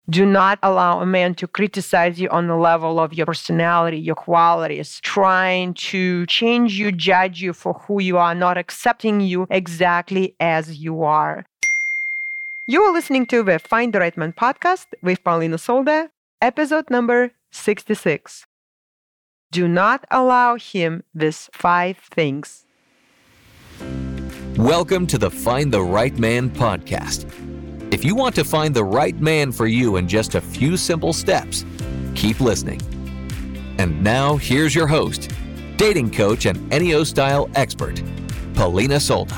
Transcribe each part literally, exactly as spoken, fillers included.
Do not allow a man to criticize you on the level of your personality, your qualities, trying to change you, judge you for who you are, not accepting you exactly as you are. You are listening to the Find the Right Man podcast with Paulina Solda, episode number sixty-six. Do not allow him these five things. Welcome to the Find the Right Man podcast. If you want to find the right man for you in just a few simple steps, keep listening. And now, here's your host, dating coach and N E O style expert, Paulina Solda.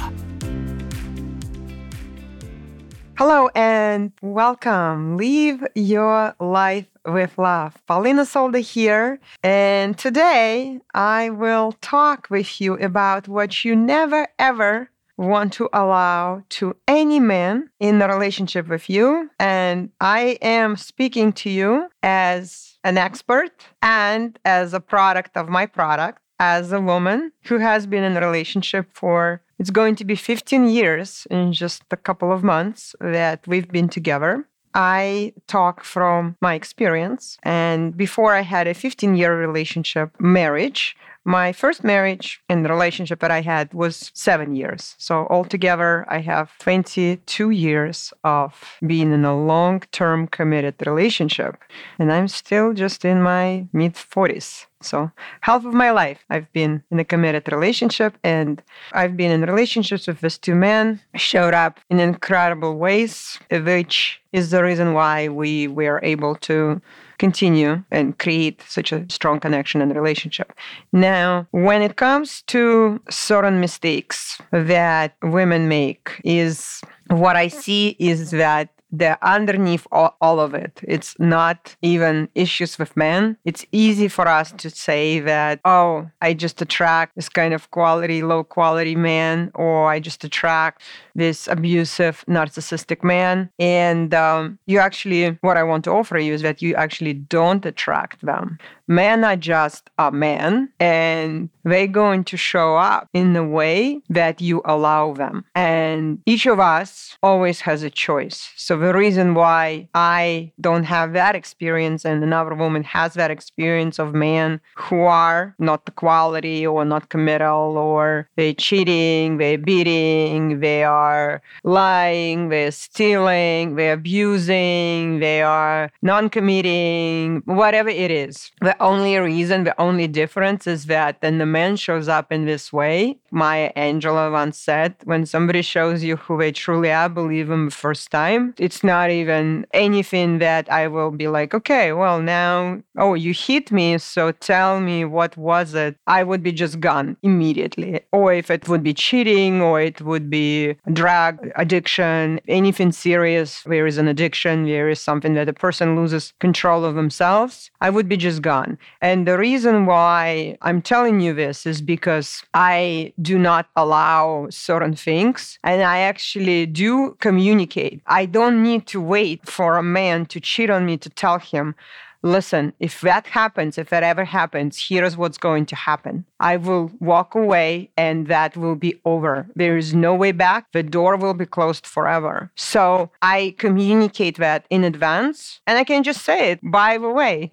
Hello and welcome. Live your life with love. Paulina Solda here. And today I will talk with you about what you never ever want to allow to any man in a relationship with you. And I am speaking to you as an expert and as a product of my product, as a woman who has been in a relationship for, it's going to be fifteen years in just a couple of months that we've been together. I talk from my experience. And before I had a fifteen-year relationship marriage, my first marriage and the relationship that I had was seven years. So altogether, I have twenty-two years of being in a long-term committed relationship. And I'm still just in my mid-forties. So half of my life, I've been in a committed relationship, and I've been in relationships with these two men, showed up in incredible ways, which is the reason why we were able to continue and create such a strong connection and relationship. Now, when it comes to certain mistakes that women make, is what I see is that they're underneath all, all of it. It's not even issues with men. It's easy for us to say that, oh, I just attract this kind of quality, low quality man, or I just attract this abusive, narcissistic man. And um, you actually, what I want to offer you is that you actually don't attract them. Men are just a man, and they're going to show up in the way that you allow them. And each of us always has a choice. So the reason why I don't have that experience and another woman has that experience of men who are not the quality or not committal, or they're cheating, they're beating, they are lying, they're stealing, they're abusing, they are non-committing, whatever it is. The only reason, the only difference is that then the man shows up in this way. Maya Angelou once said, when somebody shows you who they truly are, believe them the first time. It's not even anything that I will be like, okay, well now, oh, you hit me, so tell me what was it. I would be just gone immediately. Or if it would be cheating, or it would be drug addiction, anything serious, there is an addiction, there is something that a person loses control of themselves, I would be just gone. And the reason why I'm telling you this is because I do not allow certain things, and I actually do communicate. I don't need to wait for a man to cheat on me to tell him, listen, if that happens, if that ever happens, here's what's going to happen. I will walk away and that will be over. There is no way back. The door will be closed forever. So I communicate that in advance, and I can just say it, by the way.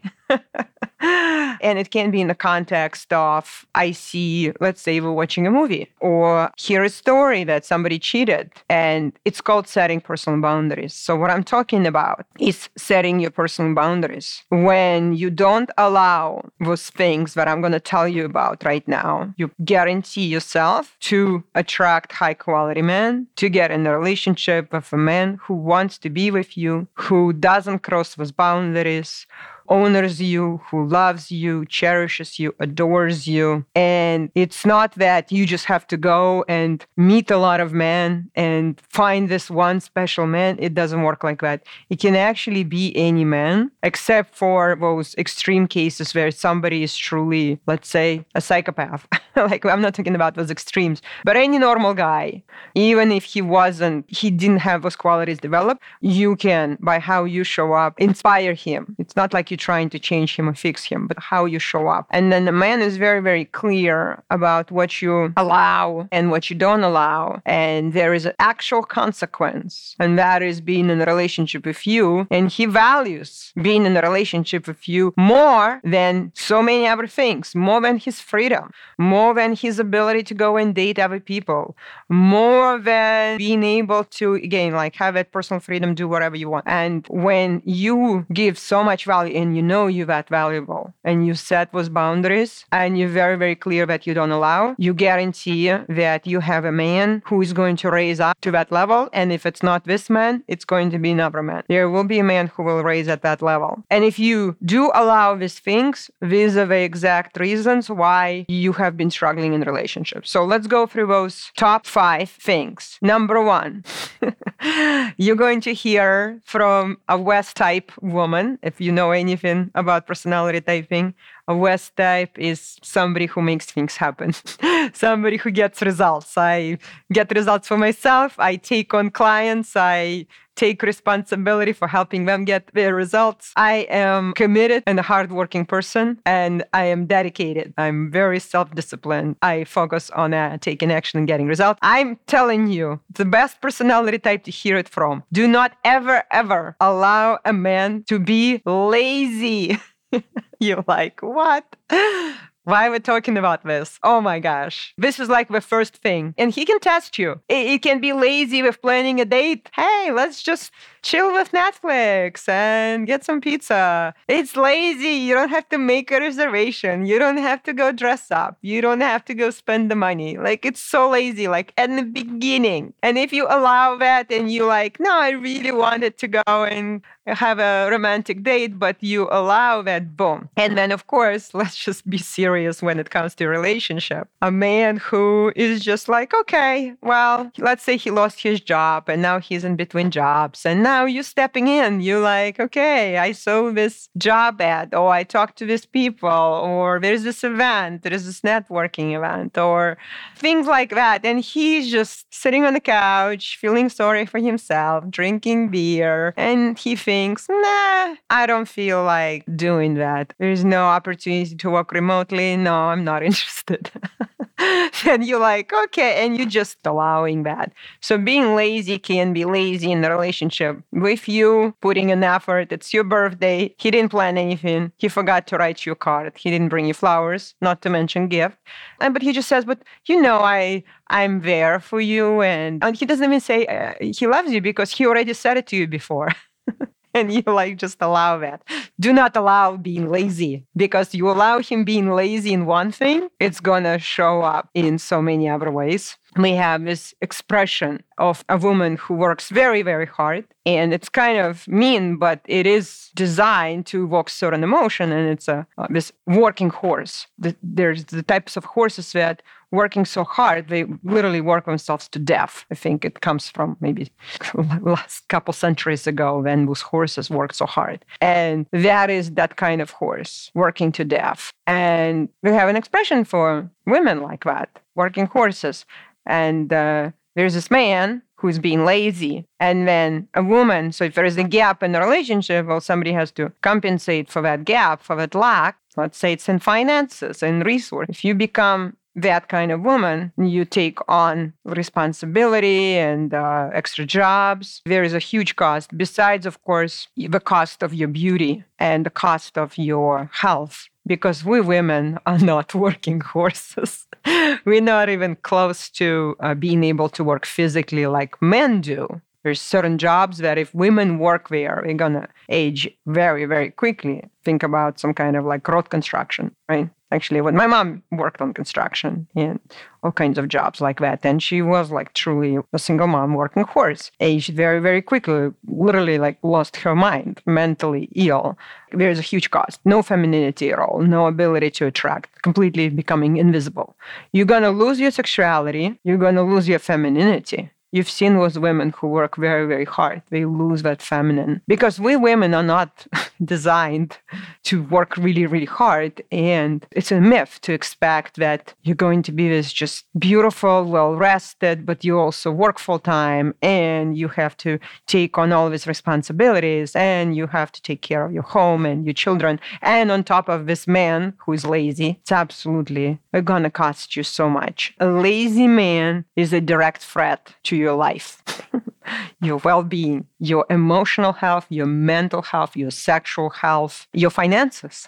And it can be in the context of, I see, let's say we're watching a movie, or hear a story that somebody cheated, and it's called setting personal boundaries. So what I'm talking about is setting your personal boundaries. When you don't allow those things that I'm going to tell you about right now, you guarantee yourself to attract high quality men, to get in a relationship with a man who wants to be with you, who doesn't cross those boundaries, honors you, who loves you, cherishes you, adores you. And it's not that you just have to go and meet a lot of men and find this one special man. It doesn't work like that. It can actually be any man, except for those extreme cases where somebody is truly, let's say, a psychopath. like I'm not talking about those extremes, but any normal guy, even if he wasn't, he didn't have those qualities developed, you can, by how you show up, inspire him. It's not like you're trying to change him or fix him, but how you show up. And then the man is very, very clear about what you allow and what you don't allow. And there is an actual consequence. And that is being in a relationship with you. And he values being in a relationship with you more than so many other things, more than his freedom, more than his ability to go and date other people, more than being able to, again, like have that personal freedom, do whatever you want. And when you give so much value and you know you're that valuable and you set those boundaries and you're very, very clear that you don't allow, you guarantee that you have a man who is going to raise up to that level. And if it's not this man, it's going to be another man. There will be a man who will raise at that level. And if you do allow these things, these are the exact reasons why you have been struggling in relationships. So let's go through those top five things. Number one, you're going to hear from a West type woman. If you know anything about personality typing, a West type is somebody who makes things happen, somebody who gets results. I get results for myself. I take on clients. I take responsibility for helping them get their results. I am committed and a hardworking person, and I am dedicated. I'm very self-disciplined. I focus on uh, taking action and getting results. I'm telling you, the best personality type to hear it from. Do not ever, ever allow a man to be lazy. You're like, what? Why are we talking about this? Oh my gosh. This is like the first thing. And he can test you. It, it can be lazy with planning a date. Hey, let's just chill with Netflix and get some pizza. It's lazy. You don't have to make a reservation. You don't have to go dress up. You don't have to go spend the money. Like, it's so lazy, like at the beginning. And if you allow that and you like, no, I really wanted to go and have a romantic date, but you allow that, boom. And then, of course, let's just be serious when it comes to relationship. A man who is just like, okay, well, let's say he lost his job and now he's in between jobs. And now you're stepping in. You're like, okay, I saw this job ad, or I talked to these people, or there's this event, there's this networking event, or things like that. And he's just sitting on the couch, feeling sorry for himself, drinking beer. And he thinks, nah, I don't feel like doing that. There's no opportunity to work remotely. No, I'm not interested. And you're like, okay, and you're just allowing that. So being lazy can be lazy in the relationship with you, putting an effort. It's your birthday. He didn't plan anything. He forgot to write you a card. He didn't bring you flowers, not to mention gift. And, but he just says, but you know, I, I'm there for you. And, and he doesn't even say uh, he loves you because he already said it to you before. And you like just allow that. Do not allow being lazy, because you allow him being lazy in one thing, it's going to show up in so many other ways. We have this expression of a woman who works very, very hard. And it's kind of mean, but it is designed to evoke certain emotion. And it's a uh, this working horse. The, there's the types of horses that working so hard, they literally work themselves to death. I think it comes from maybe last couple centuries ago when those horses worked so hard. And that is that kind of horse, working to death. And we have an expression for women like that, working horses. And uh, there's this man who's being lazy, and then a woman. So if there is a gap in the relationship, well, somebody has to compensate for that gap, for that lack. Let's say it's in finances and resource. If you become that kind of woman, you take on responsibility and uh, extra jobs. There is a huge cost, besides, of course, the cost of your beauty and the cost of your health. Because we women are not working horses. We're not even close to uh, being able to work physically like men do. There's certain jobs that if women work there, they're going to age very, very quickly. Think about some kind of like road construction, right? Actually, when my mom worked on construction and all kinds of jobs like that, and she was like truly a single mom working horse, aged very, very quickly, literally like lost her mind, mentally ill. There's a huge cost. No femininity at all, no ability to attract, completely becoming invisible. You're going to lose your sexuality. You're going to lose your femininity. You've seen those women who work very, very hard. They lose that feminine because we women are not designed to work really, really hard. And it's a myth to expect that you're going to be this just beautiful, well-rested, but you also work full-time and you have to take on all these responsibilities and you have to take care of your home and your children. And on top of this man who is lazy, it's absolutely going to cost you so much. A lazy man is a direct threat to your life. Your well-being, your emotional health, your mental health, your sexual health, your finances,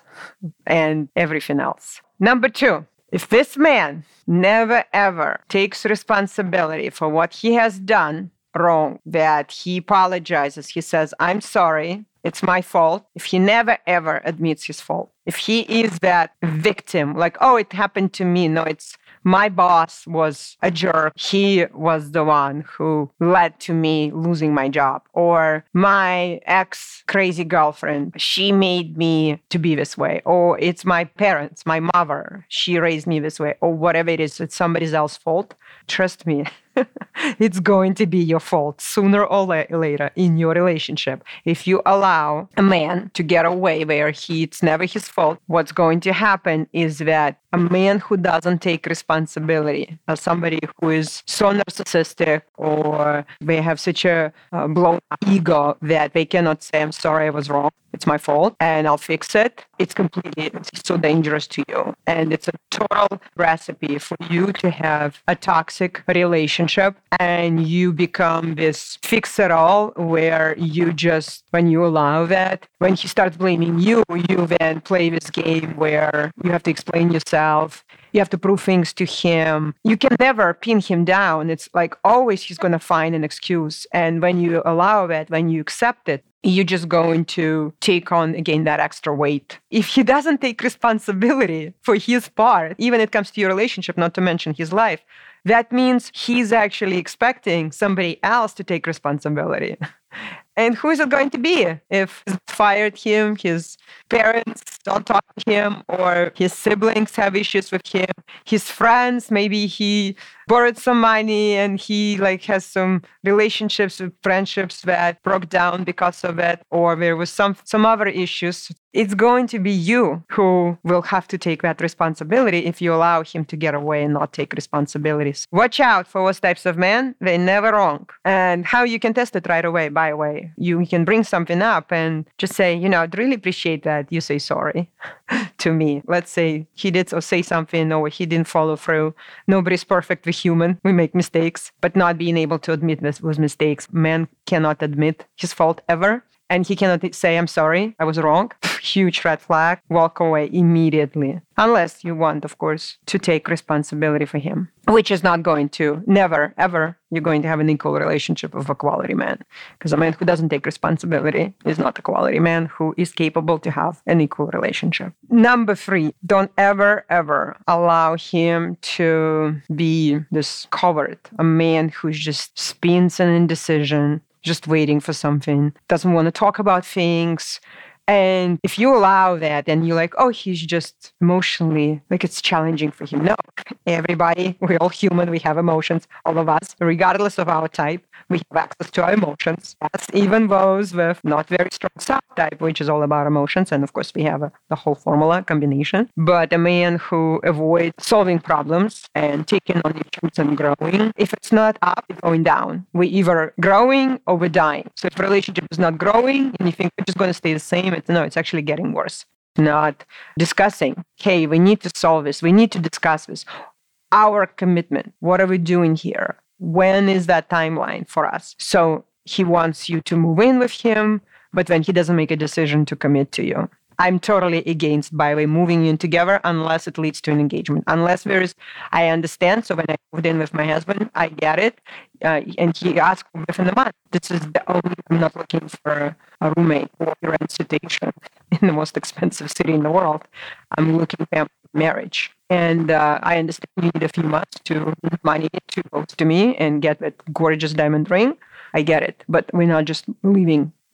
and everything else. Number two, if this man never ever takes responsibility for what he has done wrong, that he apologizes, he says, I'm sorry, it's my fault. If he never ever admits his fault, if he is that victim, like, oh, it happened to me. No, it's my boss was a jerk. He was the one who led to me losing my job. Or my ex-crazy girlfriend, she made me to be this way. Or it's my parents, my mother, she raised me this way. Or whatever it is, it's somebody else's fault. Trust me, it's going to be your fault sooner or la- later in your relationship. If you allow a man to get away where he, it's never his fault, what's going to happen is that a man who doesn't take responsibility, or somebody who is so narcissistic or they have such a uh, blown ego that they cannot say, I'm sorry, I was wrong. It's my fault and I'll fix it. It's completely it's so dangerous to you. And it's a total recipe for you to have a toxic relationship and you become this fix-it-all where you just, when you allow that, when he starts blaming you, you then play this game where you have to explain yourself. You have to prove things to him. You can never pin him down. It's like always he's going to find an excuse. And when you allow it, when you accept it, you're just going to take on, again, that extra weight. If he doesn't take responsibility for his part, even when it comes to your relationship, not to mention his life, that means he's actually expecting somebody else to take responsibility. And who is it going to be? If he's fired him, his parents don't talk to him, or his siblings have issues with him, his friends, maybe he borrowed some money and he like has some relationships with friendships that broke down because of it, or there was some some other issues. It's going to be you who will have to take that responsibility if you allow him to get away and not take responsibilities. Watch out for those types of men. They're never wrong. And how you can test it right away, by the way. You can bring something up and just say, you know, I'd really appreciate that you say sorry to me. Let's say he did or say something or he didn't follow through. Nobody's perfect. We're human. We make mistakes. But not being able to admit this was mistakes. Man cannot admit his fault ever. And he cannot say, I'm sorry, I was wrong. Huge red flag. Walk away immediately. Unless you want, of course, to take responsibility for him, which is not going to, never, ever, you're going to have an equal relationship with a quality man. Because a man who doesn't take responsibility is not a quality man who is capable to have an equal relationship. Number three, don't ever, ever allow him to be this coward, a man who just spins an indecision, just waiting for something, doesn't want to talk about things. And if you allow that and you're like, oh, he's just emotionally, like it's challenging for him. No, everybody, we're all human. We have emotions, all of us, regardless of our type. We have access to our emotions. That's even those with not very strong subtype, which is all about emotions. And of course, we have a, the whole formula combination. But a man who avoids solving problems and taking on issues and growing, if it's not up, it's going down. We're either growing or we're dying. So if a relationship is not growing and you think we're just going to stay the same, it's, no, it's actually getting worse. Not discussing, hey, we need to solve this. We need to discuss this. Our commitment, what are we doing here? When is that timeline for us? So he wants you to move in with him, but then he doesn't make a decision to commit to you. I'm totally against, by the way, moving in together unless it leads to an engagement. Unless there is, I understand. So when I moved in with my husband, I get it. Uh, and he asked within a month. This is the only, I'm not looking for a roommate or a rent situation in the most expensive city in the world. I'm looking for marriage. And uh, I understand you need a few months to money to go to me and get that gorgeous diamond ring. I get it. But we're not just leaving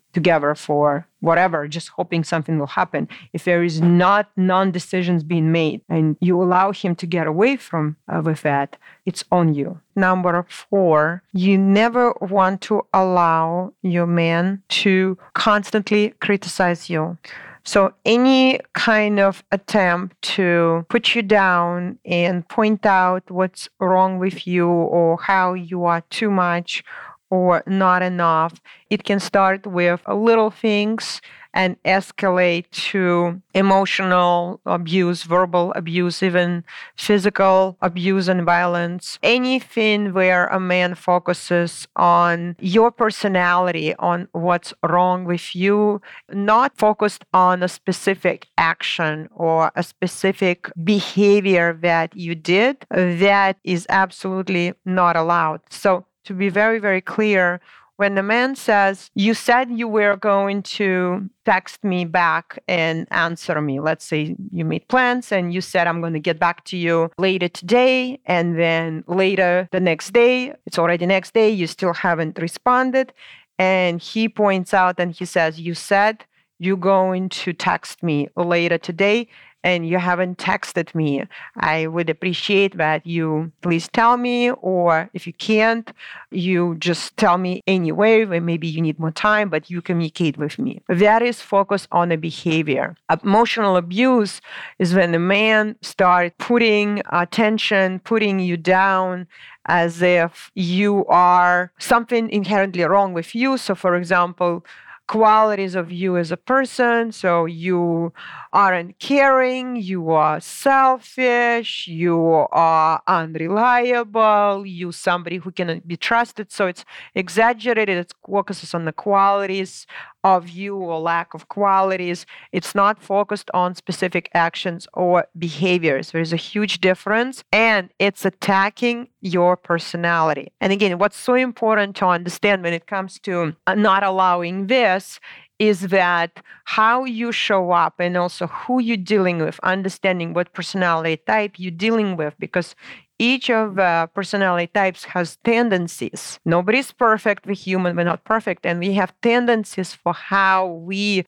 together for whatever, just hoping something will happen. If there is not non-decisions being made and you allow him to get away from uh, with that, it's on you. Number four, you never want to allow your man to constantly criticize you. So any kind of attempt to put you down and point out what's wrong with you or how you are too much or not enough, it can start with little things and escalate to emotional abuse, verbal abuse, even physical abuse and violence. Anything where a man focuses on your personality, on what's wrong with you, not focused on a specific action or a specific behavior that you did, that is absolutely not allowed. So to be very, very clear, when the man says, you said you were going to text me back and answer me. Let's say you made plans and you said, I'm going to get back to you later today. And then later the next day, it's already next day, you still haven't responded. And he points out and he says, you said you're going to text me later today and you haven't texted me. I would appreciate that you please tell me, or if you can't, you just tell me anyway, when maybe you need more time, but you communicate with me. That is focus on the behavior. Emotional abuse is when the man starts putting attention, putting you down, as if you are something inherently wrong with you. So for example, qualities of you as a person. So you aren't caring, you are selfish, you are unreliable, you somebody who cannot be trusted. So it's exaggerated. It focuses on the qualities of you or lack of qualities. It's not focused on specific actions or behaviors. There's a huge difference, and it's attacking your personality. And again, what's so important to understand when it comes to not allowing this is that how you show up and also who you're dealing with, understanding what personality type you're dealing with, because each of the uh, personality types has tendencies. Nobody's perfect. We're human. We're not perfect. And we have tendencies for how we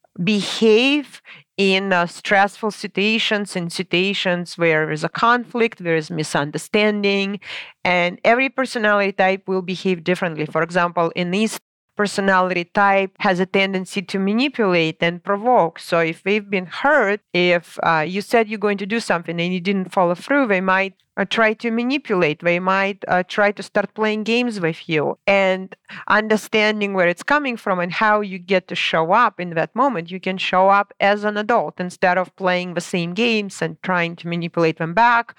behave in uh, stressful situations, in situations where there's a conflict, there is misunderstanding, and every personality type will behave differently. For example, in these personality type has a tendency to manipulate and provoke. So if they've been hurt, if uh, you said you're going to do something and you didn't follow through, they might uh, try to manipulate. They might uh, try to start playing games with you. And understanding where it's coming from and how you get to show up in that moment, you can show up as an adult instead of playing the same games and trying to manipulate them back,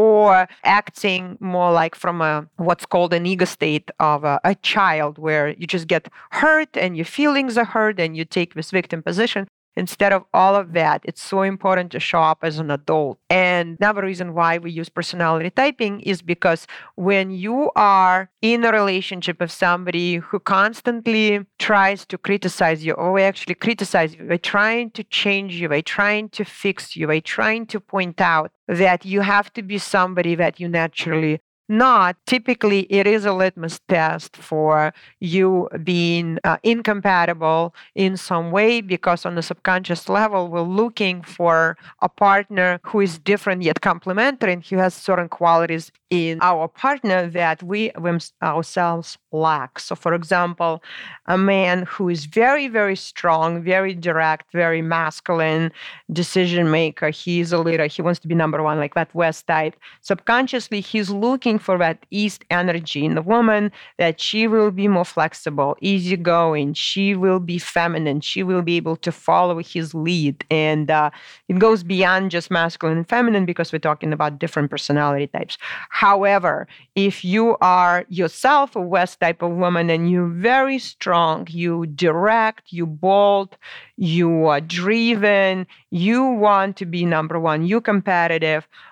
or acting more like from a what's called an ego state of a, a child, where you just get hurt and your feelings are hurt and you take this victim position. Instead of all of that, it's so important to show up as an adult. And another reason why we use personality typing is because when you are in a relationship with somebody who constantly tries to criticize you, or actually criticize you, they're trying to change you, they're trying to fix you, they're trying to point out that you have to be somebody that you naturally not, typically it is a litmus test for you being uh, incompatible in some way, because on the subconscious level, we're looking for a partner who is different yet complementary and who has certain qualities in our partner that we ourselves lack. So for example, a man who is very, very strong, very direct, very masculine decision maker, he's a leader, he wants to be number one, like that West type. Subconsciously, he's looking for that East energy in the woman, that she will be more flexible, easygoing, she will be feminine, she will be able to follow his lead. And uh, it goes beyond just masculine and feminine, because we're talking about different personality types. However, if you are yourself a West type of woman and you're very strong, you direct, you bold, you are driven, you want to be number one, you're competitive,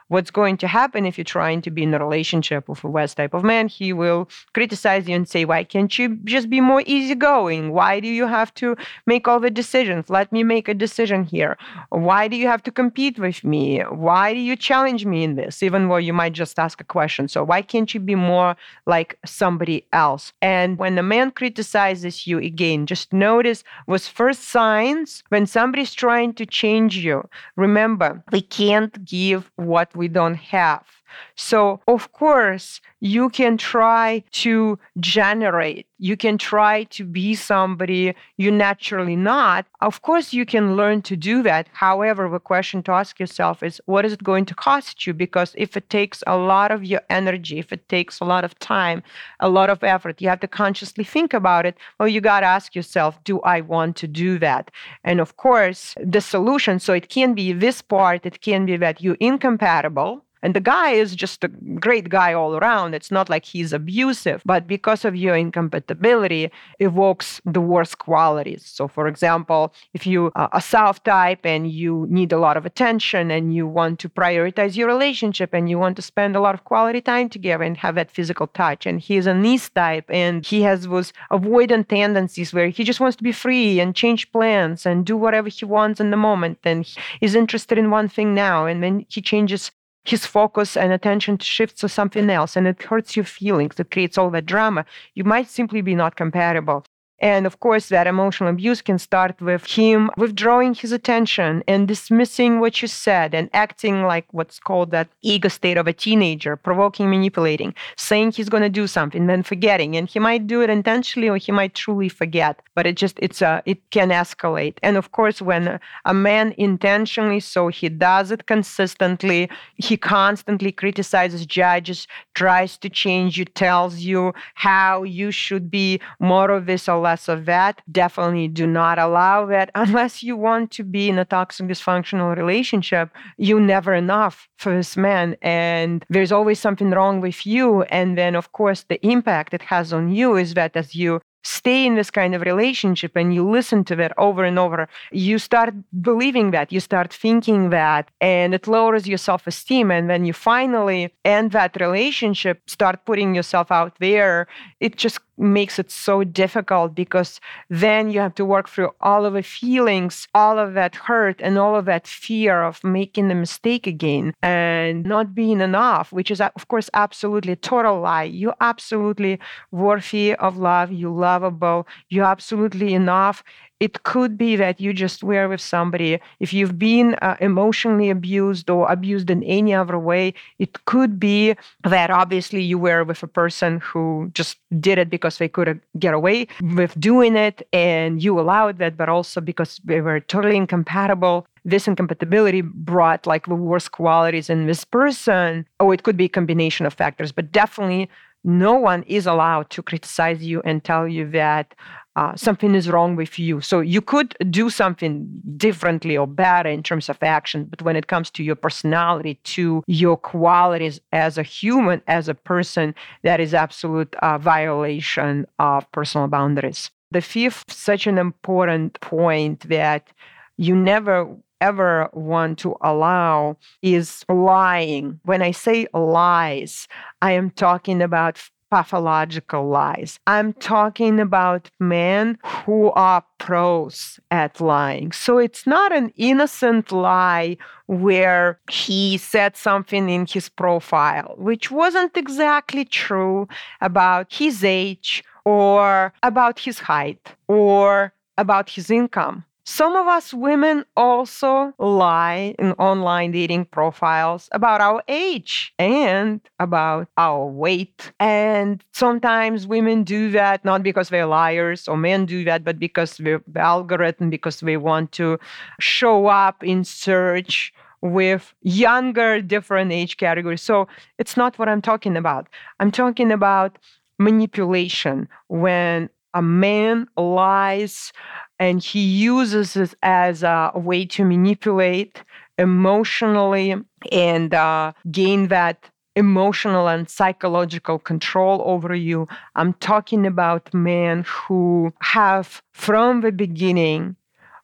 what's going to happen if you're trying to be in a relationship with a West type of man? He will criticize you and say, why can't you just be more easygoing? Why do you have to make all the decisions? Let me make a decision here. Why do you have to compete with me? Why do you challenge me in this? Even though you might just ask a question. So why can't you be more like somebody else? And when a man criticizes you, again, just notice was first signs when somebody's trying to change you. Remember, we can't give what we don't have. So, of course, you can try to generate, you can try to be somebody you're naturally not. Of course, you can learn to do that. However, the question to ask yourself is, what is it going to cost you? Because if it takes a lot of your energy, if it takes a lot of time, a lot of effort, you have to consciously think about it. Well, you got to ask yourself, do I want to do that? And of course, the solution, so it can be this part, it can be that you're incompatible. And the guy is just a great guy all around. It's not like he's abusive, but because of your incompatibility, evokes the worst qualities. So, for example, if you are a South type and you need a lot of attention and you want to prioritize your relationship and you want to spend a lot of quality time together and have that physical touch, and he's an East type and he has those avoidant tendencies where he just wants to be free and change plans and do whatever he wants in the moment, and he's interested in one thing now, and then he changes his focus and attention shifts to something else, and it hurts your feelings. It creates all that drama. You might simply be not compatible. And of course, that emotional abuse can start with him withdrawing his attention and dismissing what you said and acting like what's called that ego state of a teenager, provoking, manipulating, saying he's going to do something, then forgetting. And he might do it intentionally or he might truly forget. But it just, it's a, it can escalate. And of course, when a man intentionally, so he does it consistently, he constantly criticizes, judges, tries to change you, tells you how you should be, more of this or less of that. Definitely do not allow that unless you want to be in a toxic, dysfunctional relationship. You're never enough for this man, and there's always something wrong with you. And then, of course, the impact it has on you is that as you stay in this kind of relationship and you listen to that over and over, you start believing that, you start thinking that, and it lowers your self-esteem. And when you finally end that relationship, start putting yourself out there, it just makes it so difficult, because then you have to work through all of the feelings, all of that hurt, and all of that fear of making the mistake again and not being enough, which is, of course, absolutely a total lie. You're absolutely worthy of love. You're lovable. You're absolutely enough. It could be that you just were with somebody. If you've been uh, emotionally abused or abused in any other way, it could be that obviously you were with a person who just did it because they couldn't get away with doing it and you allowed that, but also because they were totally incompatible. This incompatibility brought like the worst qualities in this person, or it could be a combination of factors, but definitely no one is allowed to criticize you and tell you that uh, something is wrong with you. So you could do something differently or better in terms of action, but when it comes to your personality, to your qualities as a human, as a person, that is absolute uh, violation of personal boundaries. The fifth, such an important point that you never ever want to allow is lying. When I say lies, I am talking about pathological lies. I'm talking about men who are pros at lying. So it's not an innocent lie where he said something in his profile, which wasn't exactly true about his age or about his height or about his income. Some of us women also lie in online dating profiles about our age and about our weight. And sometimes women do that not because they're liars, or men do that, but because the algorithm, because they want to show up in search with younger, different age categories. So it's not what I'm talking about. I'm talking about manipulation, when a man lies and he uses it as a way to manipulate emotionally and uh, gain that emotional and psychological control over you. I'm talking about men who have, from the beginning,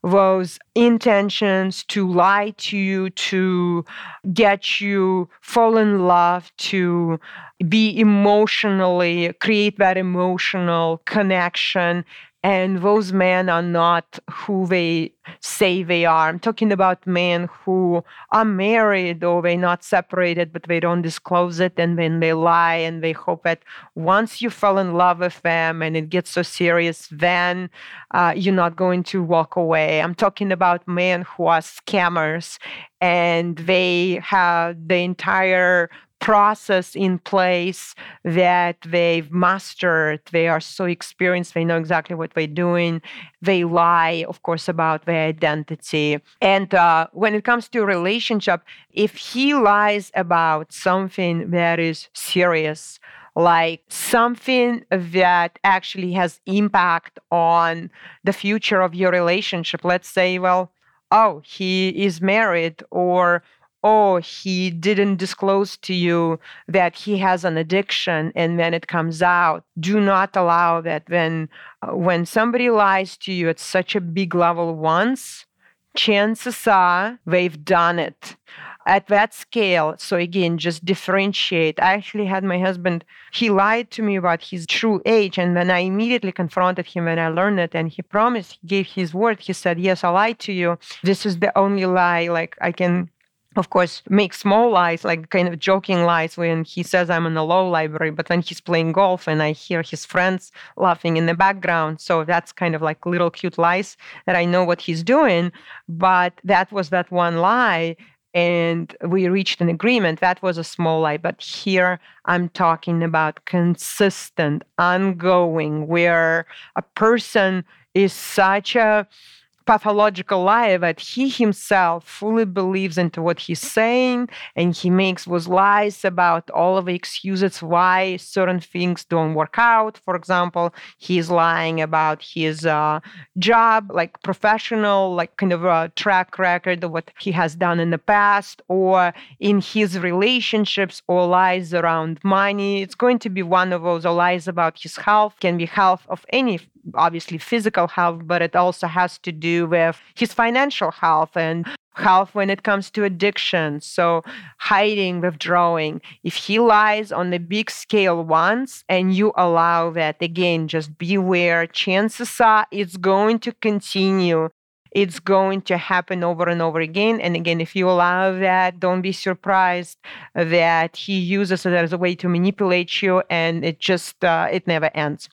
those intentions to lie to you, to get you fall in love, to be emotionally, create that emotional connection. And those men are not who they say they are. I'm talking about men who are married or they're not separated, but they don't disclose it, and then they lie and they hope that once you fall in love with them and it gets so serious, then uh, you're not going to walk away. I'm talking about men who are scammers and they have the entire process in place that they've mastered. They are so experienced. They know exactly what they're doing. They lie, of course, about their identity. And uh, when it comes to a relationship, if he lies about something that is serious, like something that actually has impact on the future of your relationship, let's say, well, oh, he is married, or oh, he didn't disclose to you that he has an addiction, and then it comes out. Do not allow that. When, uh, when somebody lies to you at such a big level once, chances are they've done it at that scale. So again, just differentiate. I actually had my husband, he lied to me about his true age, and then I immediately confronted him when I learned it, and he promised, he gave his word. He said, yes, I lied to you. This is the only lie, like I can, of course, make small lies, like kind of joking lies when he says I'm in a law library, but then he's playing golf and I hear his friends laughing in the background. So that's kind of like little cute lies that I know what he's doing. But that was that one lie. And we reached an agreement. That was a small lie. But here I'm talking about consistent, ongoing, where a person is such a pathological liar that he himself fully believes into what he's saying, and he makes those lies about all of the excuses why certain things don't work out. For example, he's lying about his uh, job, like professional, like kind of a track record of what he has done in the past, or in his relationships, or lies around money. It's going to be one of those, or lies about his health. Can be health of any, obviously physical health, but it also has to do with his financial health and health when it comes to addiction. So hiding, withdrawing. If he lies on the big scale once and you allow that, again, just beware. Chances are it's going to continue. It's going to happen over and over again. And again, if you allow that, don't be surprised that he uses it as a way to manipulate you, and it just, uh, it never ends.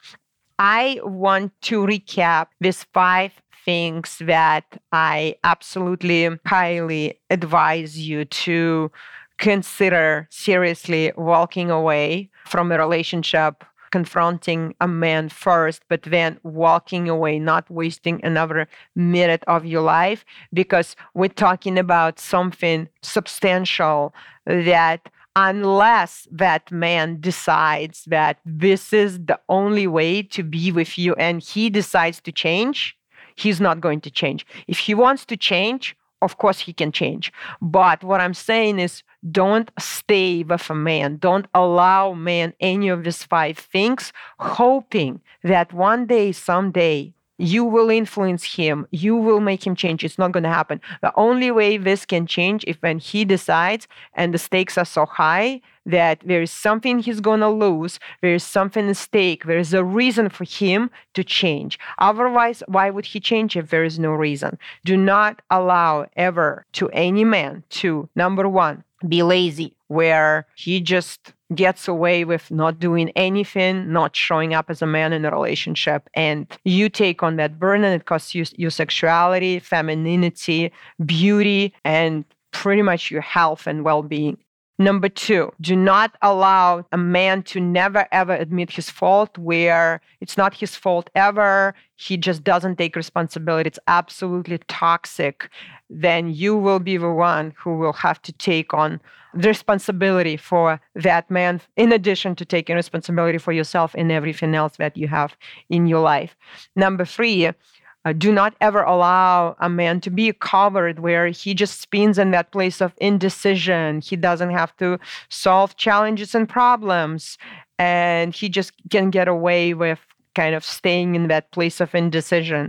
I want to recap these five things that I absolutely highly advise you to consider seriously walking away from a relationship, confronting a man first, but then walking away, not wasting another minute of your life, because we're talking about something substantial that unless that man decides that this is the only way to be with you and he decides to change, he's not going to change. If he wants to change, of course he can change. But what I'm saying is, don't stay with a man. Don't allow man any of these five things, hoping that one day, someday, you will influence him. You will make him change. It's not going to happen. The only way this can change is when he decides, and the stakes are so high that there is something he's going to lose. There is something at stake. There is a reason for him to change. Otherwise, why would he change if there is no reason? Do not allow ever to any man to, number one, be lazy, where he just gets away with not doing anything, not showing up as a man in a relationship, and you take on that burden. It costs you your sexuality, femininity, beauty, and pretty much your health and well-being. Number two, do not allow a man to never, ever admit his fault, where it's not his fault ever. He just doesn't take responsibility. It's absolutely toxic. Then you will be the one who will have to take on the responsibility for that man, in addition to taking responsibility for yourself and everything else that you have in your life. Number three, Uh, do not ever allow a man to be covered where he just spins in that place of indecision. He doesn't have to solve challenges and problems, and he just can get away with kind of staying in that place of indecision.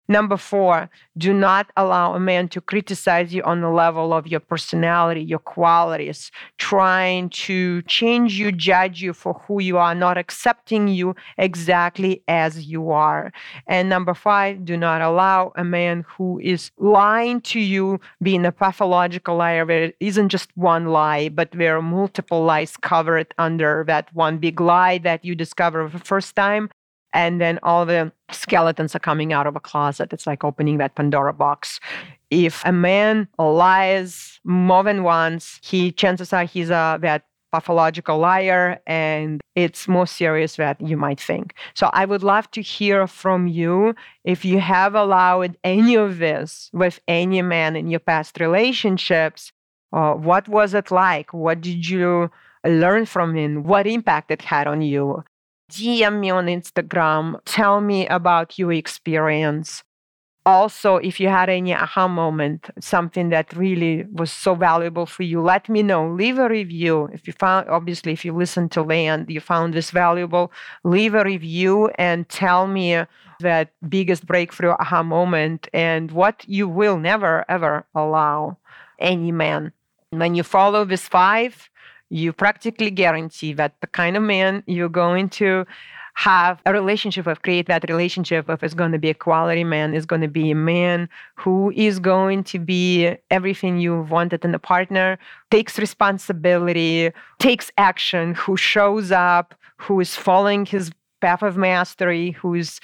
Number four, do not allow a man to criticize you on the level of your personality, your qualities, trying to change you, judge you for who you are, not accepting you exactly as you are. And number five, do not allow a man who is lying to you, being a pathological liar, where it isn't just one lie, but there are multiple lies covered under that one big lie that you discover for the first time. And then all the skeletons are coming out of a closet. It's like opening that Pandora box. If a man lies more than once, he chances are he's a that pathological liar, and it's more serious than you might think. So I would love to hear from you if you have allowed any of this with any man in your past relationships. Uh, what was it like? What did you learn from him? What impact it had on you? D M me on Instagram. Tell me about your experience. Also, if you had any aha moment, something that really was so valuable for you, let me know. Leave a review. If you found, obviously, if you listened to the end, you found this valuable, leave a review and tell me that biggest breakthrough aha moment and what you will never, ever allow any man. When you follow this five, you practically guarantee that the kind of man you're going to have a relationship with, create that relationship with, is going to be a quality man, is going to be a man who is going to be everything you wanted in a partner, takes responsibility, takes action, who shows up, who is following his path of mastery, who's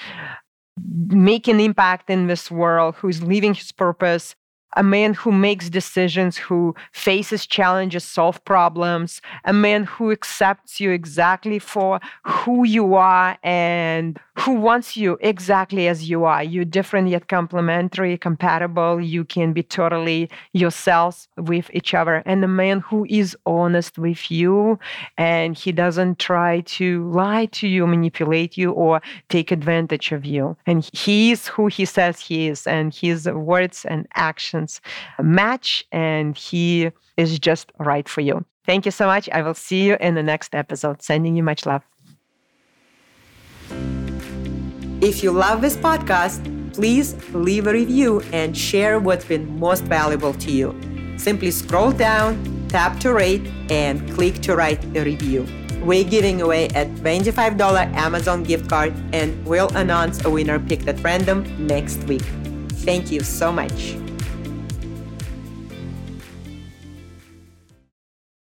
making impact in this world, who's living his purpose. A man who makes decisions, who faces challenges, solves problems, a man who accepts you exactly for who you are and who wants you exactly as you are. You're different yet complementary, compatible. You can be totally yourselves with each other. And a man who is honest with you and he doesn't try to lie to you, manipulate you, or take advantage of you. And he is who he says he is, and his words and actions match, and he is just right for you. Thank you so much. I will see you in the next episode. Sending you much love. If you love this podcast, please leave a review and share what's been most valuable to you. Simply scroll down, tap to rate, and click to write a review. We're giving away a twenty-five dollars Amazon gift card, and we'll announce a winner picked at random next week. Thank you so much.